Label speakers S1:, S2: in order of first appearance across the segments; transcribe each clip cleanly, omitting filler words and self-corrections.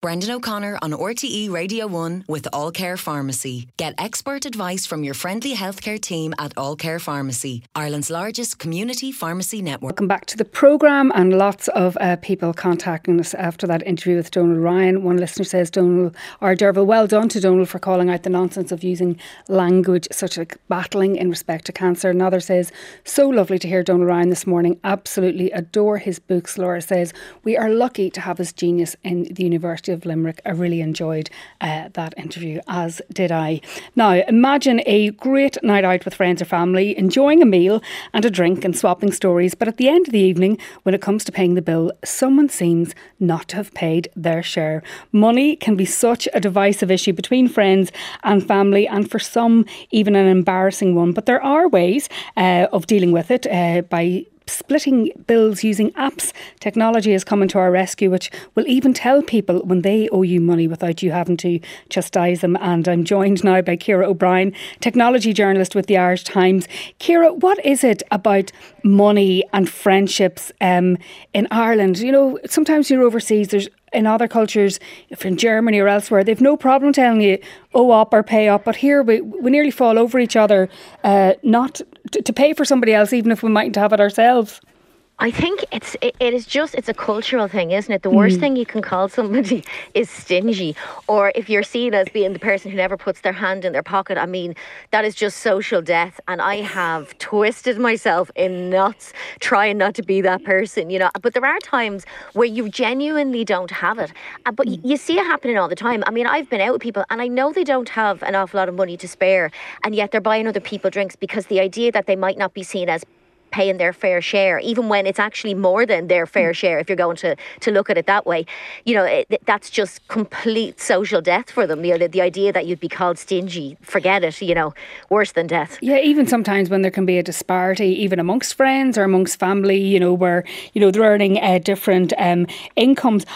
S1: Brendan O'Connor on RTE Radio 1 with All Care Pharmacy. Get expert advice from your friendly healthcare team at All Care Pharmacy, Ireland's largest community pharmacy network.
S2: Welcome back to the programme, and lots of people contacting us after that interview with Donal Ryan. One listener says, Derval, well done to Donal for calling out the nonsense of using language such as battling in respect to cancer. Another says, so lovely to hear Donal Ryan this morning. Absolutely adore his books. Laura says, we are lucky to have his genius in the University of Limerick. I really enjoyed that interview, as did I. Now, imagine a great night out with friends or family, enjoying a meal and a drink and swapping stories, but at the end of the evening, when it comes to paying the bill, someone seems not to have paid their share. Money can be such a divisive issue between friends and family, and for some, even an embarrassing one. But there are ways of dealing with it by splitting bills using apps. Technology has come into our rescue, which will even tell people when they owe you money without you having to chastise them. And I'm joined now by Ciara O'Brien, technology journalist with the Irish Times. Ciara, what is it about money and friendships in Ireland? You know, sometimes you're overseas, there's in other cultures, if in Germany or elsewhere, they've no problem telling you, owe up or pay up. But here we nearly fall over each other not to pay for somebody else, even if we mightn't have it ourselves.
S3: I think it's a cultural thing, isn't it? The worst thing you can call somebody is stingy, or if you're seen as being the person who never puts their hand in their pocket. I mean, that is just social death, and I have twisted myself in knots trying not to be that person, you know. But there are times where you genuinely don't have it, but you see it happening all the time. I mean, I've been out with people and I know they don't have an awful lot of money to spare, and yet they're buying other people drinks because the idea that they might not be seen as paying their fair share, even when it's actually more than their fair share, if you're going to look at it that way, you know, that's just complete social death for them. You know, the idea that you'd be called stingy, forget it, you know, worse than death. Yeah,
S2: even sometimes when there can be a disparity, even amongst friends or amongst family, you know, where, you know, they're earning different incomes.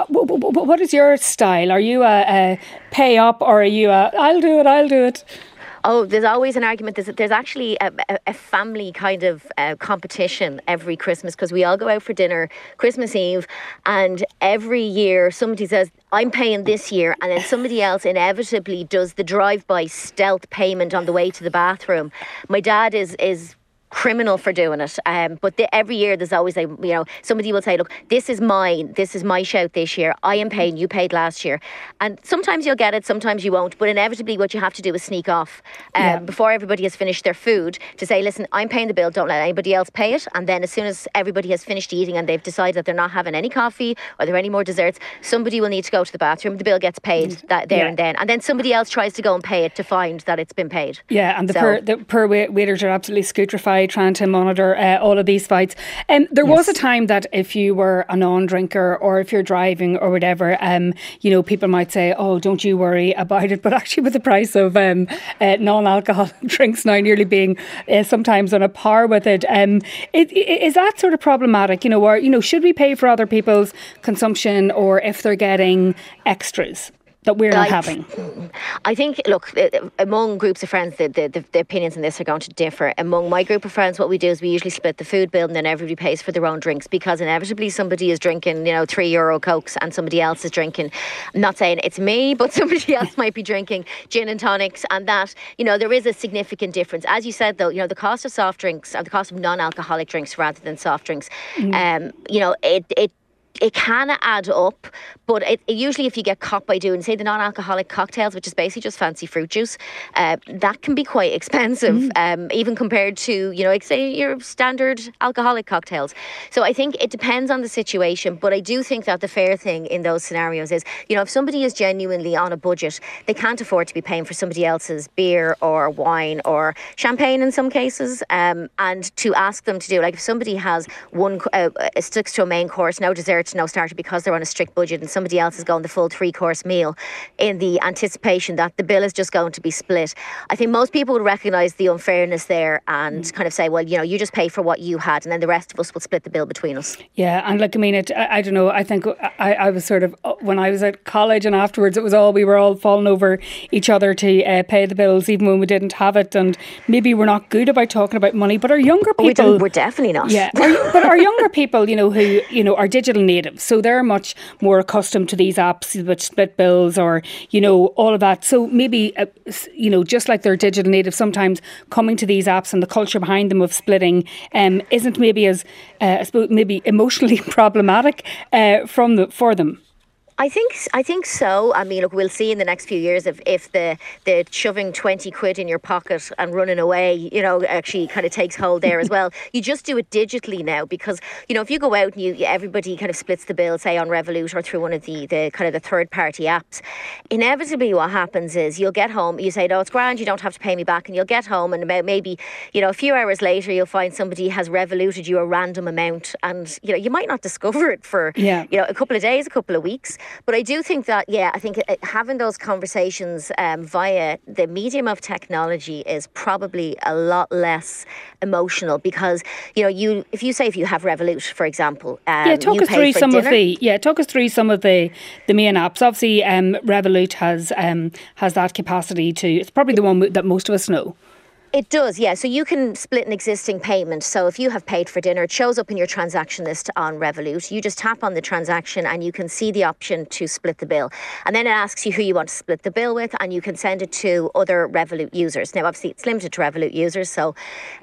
S2: What is your style? Are you a pay up, or are you a I'll do it?
S3: Oh, there's always an argument. There's actually a family kind of competition every Christmas, because we all go out for dinner Christmas Eve, and every year somebody says, I'm paying this year, and then somebody else inevitably does the drive-by stealth payment on the way to the bathroom. My dad is criminal for doing it, but every year there's always somebody will say, look, this is mine, this is my shout this year, I am paying, you paid last year. And sometimes you'll get it, sometimes you won't, but inevitably what you have to do is sneak off before everybody has finished their food, to say, listen, I'm paying the bill, don't let anybody else pay it. And then as soon as everybody has finished eating and they've decided that they're not having any coffee or there are any more desserts, somebody will need to go to the bathroom, the bill gets paid and then somebody else tries to go and pay it to find that it's been paid.
S2: Yeah, and the poor waiters are absolutely scooterified trying to monitor all of these fights. There was a time that if you were a non-drinker, or if you're driving or whatever, you know, people might say, oh, don't you worry about it. But actually with the price of non-alcoholic drinks now nearly being sometimes on a par with it, is that sort of problematic, you know, or, you know, should we pay for other people's consumption, or if they're getting extras that we're not having?
S3: I think, look, among groups of friends, the opinions on this are going to differ. Among my group of friends, what we do is we usually split the food bill, and then everybody pays for their own drinks, because inevitably somebody is drinking, you know, €3 Cokes, and somebody else is drinking, I'm not saying it's me, but somebody else might be drinking gin and tonics, and that, you know, there is a significant difference. As you said, though, you know, the cost of soft drinks, or the cost of non-alcoholic drinks rather than soft drinks, you know, it can add up, but it usually, if you get caught by doing, say, the non-alcoholic cocktails, which is basically just fancy fruit juice, that can be quite expensive, even compared to, you know, like, say, your standard alcoholic cocktails. So I think it depends on the situation, but I do think that the fair thing in those scenarios is, you know, if somebody is genuinely on a budget, they can't afford to be paying for somebody else's beer or wine or champagne in some cases, and to ask them to do, like, if somebody has sticks to a main course, no dessert, no starter, because they're on a strict budget, and somebody else is going the full 3-course meal in the anticipation that the bill is just going to be split. I think most people would recognise the unfairness there and kind of say, well, you know, you just pay for what you had, and then the rest of us will split the bill between us.
S2: Yeah, and like, I mean, I don't know, I think I was sort of, when I was at college and afterwards, we were all falling over each other to pay the bills, even when we didn't have it, and maybe we're not good about talking about money, but our younger people...
S3: We're definitely not.
S2: Yeah, but our younger people, you know, who, you know, are digital native, so they're much more accustomed to these apps which split bills or, all of that. So maybe, just like they're digital native, sometimes coming to these apps and the culture behind them of splitting isn't maybe as, I suppose, maybe emotionally problematic for them.
S3: I think so. I mean, look, we'll see in the next few years if the shoving 20 quid in your pocket and running away, actually kind of takes hold there as well. You just do it digitally now because, if you go out and everybody kind of splits the bill, say on Revolut or through one of the kind of the third party apps, inevitably what happens is you'll get home, you say, no, it's grand, you don't have to pay me back, and you'll get home and about maybe, a few hours later you'll find somebody has revoluted you a random amount, and, you might not discover it for, a couple of days, a couple of weeks. But I do think that, I think having those conversations via the medium of technology is probably a lot less emotional because, if you have Revolut, for example,
S2: talk us through some of the main apps. Obviously, Revolut has that capacity to. It's probably the one that most of us know.
S3: It does, yeah. So you can split an existing payment. So if you have paid for dinner, it shows up in your transaction list on Revolut. You just tap on the transaction and you can see the option to split the bill. And then it asks you who you want to split the bill with, and you can send it to other Revolut users. Now, obviously, it's limited to Revolut users, so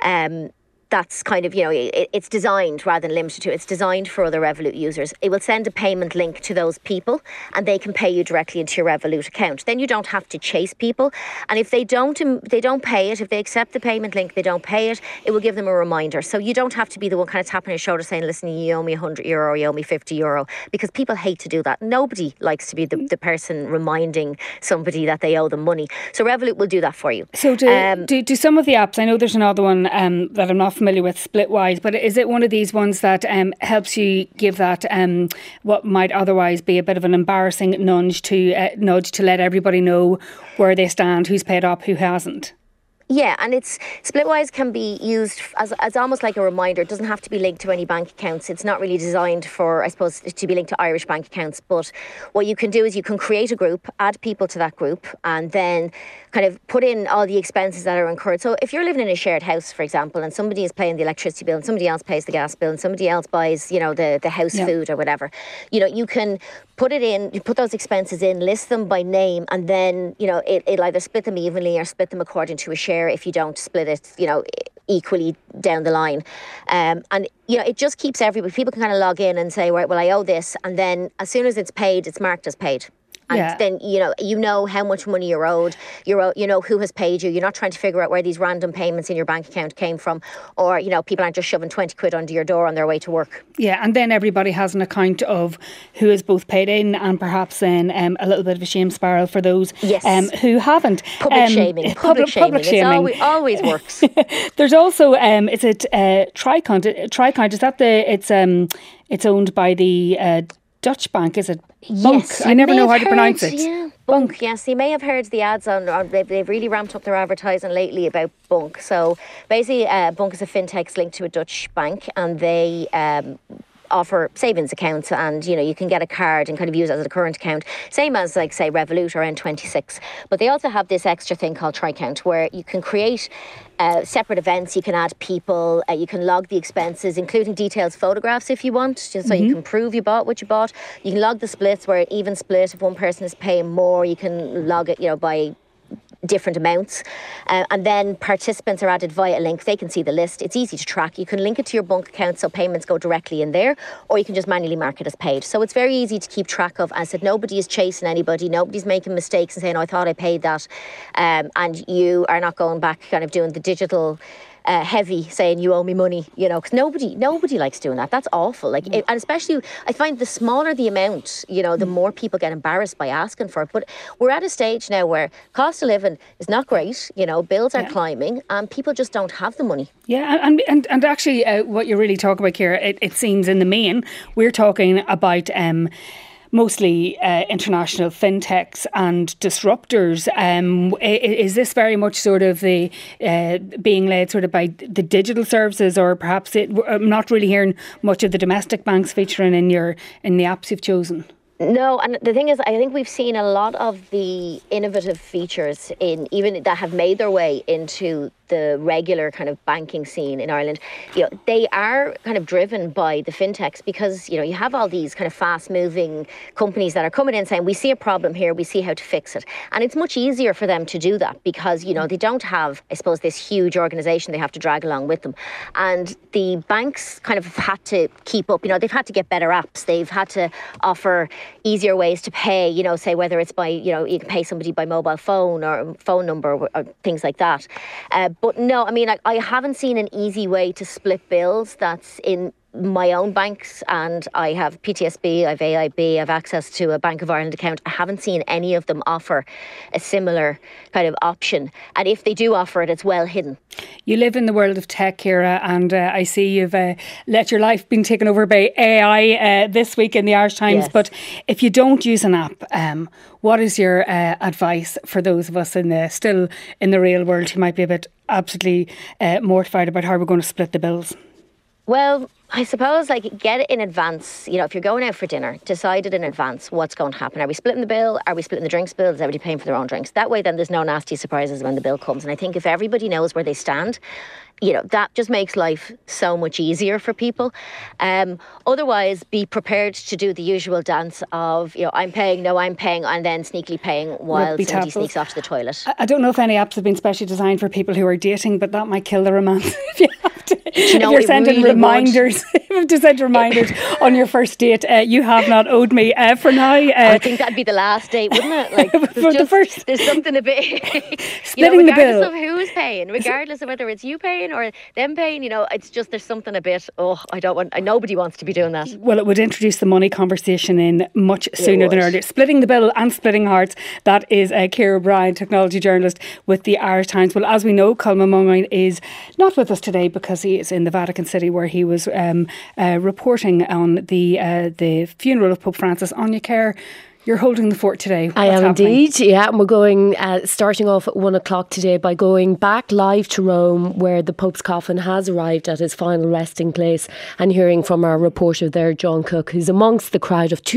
S3: that's kind of, it's designed rather than limited to. It's designed for other Revolut users. It will send a payment link to those people and they can pay you directly into your Revolut account. Then you don't have to chase people. And if they don't pay it, if they accept the payment link, they don't pay it, it will give them a reminder. So you don't have to be the one kind of tapping your shoulder saying, listen, you owe me €100 or you owe me €50, because people hate to do that. Nobody likes to be the person reminding somebody that they owe them money. So Revolut will do that for you.
S2: So do some of the apps, I know there's another one that I'm not familiar with, Splitwise, but is it one of these ones that helps you give that what might otherwise be a bit of an embarrassing nudge to let everybody know where they stand, who's paid up, who hasn't?
S3: Yeah, and Splitwise can be used as almost like a reminder. It doesn't have to be linked to any bank accounts. It's not really designed for, I suppose, to be linked to Irish bank accounts. But what you can do is you can create a group, add people to that group, and then kind of put in all the expenses that are incurred. So if you're living in a shared house, for example, and somebody is paying the electricity bill and somebody else pays the gas bill and somebody else buys, the house food or whatever, you can put it in, you put those expenses in, list them by name, and then, it'll either split them evenly or split them according to a share if you don't split it, equally down the line. And, it just keeps people can kind of log in and say, right, well, I owe this. And then as soon as it's paid, it's marked as paid. And then, you know how much money you're owed, you know who has paid you. You're not trying to figure out where these random payments in your bank account came from, or, people aren't just shoving 20 quid under your door on their way to work.
S2: Yeah, and then everybody has an account of who is both paid in and perhaps then a little bit of a shame spiral for those who haven't.
S3: Public shaming. Public shaming. It always works.
S2: There's also, is it Tricount? Tricount, is that it's owned by the Dutch bank, is it? Bunk.
S3: Yes,
S2: I never know how to pronounce it.
S3: Yeah, Bunk. Yes, you may have heard the ads on. They've really ramped up their advertising lately about Bunk. So basically, Bunk is a fintech linked to a Dutch bank, and they offer savings accounts, and you can get a card and kind of use it as a current account, same as like say Revolut or N26. But they also have this extra thing called Tricount, where you can create separate events, you can add people, you can log the expenses, including detailed photographs if you want, just so you can prove you bought what you bought. You can log the splits, where it even split. If one person is paying more, you can log it, by different amounts, and then participants are added via a link. They can see the list. It's easy to track. You can link it to your Bunk account so payments go directly in there, or you can just manually mark it as paid. So it's very easy to keep track of. As I said, nobody is chasing anybody. Nobody's making mistakes and saying, oh, I thought I paid that, and you are not going back kind of doing the digital heavy saying you owe me money, because nobody likes doing that. That's awful. And especially I find the smaller the amount, the more people get embarrassed by asking for it. But we're at a stage now where cost of living is not great, bills are climbing, and people just don't have the money.
S2: Yeah, and actually what you're really talking about here, it seems in the main, we're talking about mostly international fintechs and disruptors. Is this very much sort of the being led sort of by the digital services, or perhaps I'm not really hearing much of the domestic banks featuring in the apps you've chosen?
S3: No, and the thing is, I think we've seen a lot of the innovative features even that have made their way into the regular kind of banking scene in Ireland, they are kind of driven by the fintechs because, you have all these kind of fast-moving companies that are coming in saying, we see a problem here, we see how to fix it. And it's much easier for them to do that because, they don't have, I suppose, this huge organisation they have to drag along with them. And the banks kind of have had to keep up. They've had to get better apps. They've had to offer easier ways to pay, say whether it's by, you can pay somebody by mobile phone or phone number or things like that. But no, I haven't seen an easy way to split bills that's in my own banks, and I have PTSB, I have AIB, I have access to a Bank of Ireland account. I haven't seen any of them offer a similar kind of option. And if they do offer it, it's well hidden.
S2: You live in the world of tech, Ciara, and I see you've let your life been taken over by AI this week in the Irish Times. Yes. But if you don't use an app, what is your advice for those of us still in the real world who might be a bit absolutely mortified about how we're going to split the bills?
S3: Well, I suppose get it in advance. If you're going out for dinner, decide it in advance what's going to happen. Are we splitting the bill? Are we splitting the drinks bill? Is everybody paying for their own drinks? That way then there's no nasty surprises when the bill comes. And I think if everybody knows where they stand, that just makes life so much easier for people. Otherwise, be prepared to do the usual dance of, I'm paying, no, I'm paying, and then sneakily paying while somebody sneaks off to the toilet.
S2: I don't know if any apps have been specially designed for people who are dating, but that might kill the romance if you have to. If you're sending really reminders, if you have to send reminders on your first date, you have not owed me for now.
S3: I think that'd be the last date, wouldn't it? There's something a bit
S2: splitting the bill.
S3: Regardless of who's paying, regardless of whether it's you paying or them paying, it's just there's something a bit, nobody wants to be doing that.
S2: Well, it would introduce the money conversation in much sooner than earlier. Splitting the bill and splitting hearts. That is Ciara O'Brien, technology journalist with the Irish Times. Well, as we know, Colm Moynihan is not with us today because he is in the Vatican City where he was reporting on the funeral of Pope Francis. Anya Kerr, you're holding the fort today. What's
S4: I am
S2: happening?
S4: Indeed, yeah. And we're going, starting off at 1:00 today by going back live to Rome, where the Pope's coffin has arrived at his final resting place, and hearing from our reporter there, John Cook, who's amongst the crowd of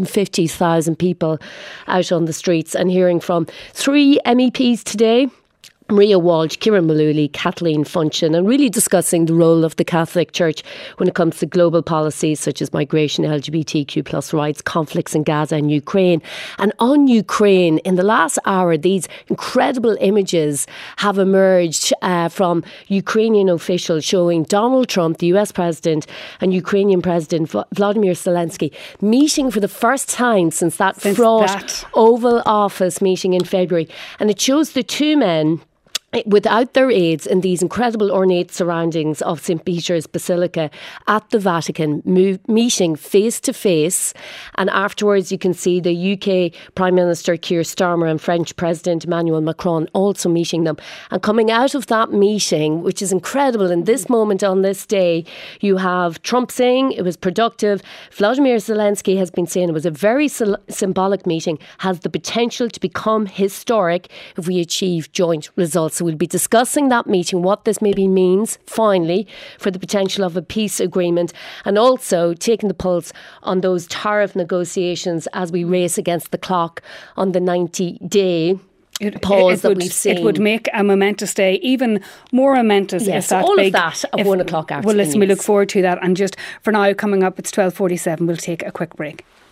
S4: 250,000 people out on the streets, and hearing from 3 MEPs today. Maria Walsh, Kieran Mullooly, Kathleen Funchion, and really discussing the role of the Catholic Church when it comes to global policies such as migration, LGBTQ plus rights, conflicts in Gaza and Ukraine. And on Ukraine, in the last hour, these incredible images have emerged from Ukrainian officials showing Donald Trump, the US President, and Ukrainian President Vladimir Zelensky meeting for the first time since that fraught Oval Office meeting in February. And it shows the two men without their aides in these incredible ornate surroundings of St. Peter's Basilica at the Vatican, meeting face to face. And afterwards you can see the UK Prime Minister Keir Starmer and French President Emmanuel Macron also meeting them. And coming out of that meeting, which is incredible in this moment on this day, you have Trump saying it was productive. Vladimir Zelensky has been saying it was a very symbolic meeting, has the potential to become historic if we achieve joint results. So we'll be discussing that meeting, what this maybe means, finally, for the potential of a peace agreement, and also taking the pulse on those tariff negotiations as we race against the clock on the 90-day pause that we've seen.
S2: It would make a momentous day even more momentous.
S4: Yes,
S2: if that
S4: all
S2: big,
S4: of that at 1:00 after.
S2: Well, listen, we look forward to that. And just for now, coming up, it's 12:47. We'll take a quick break.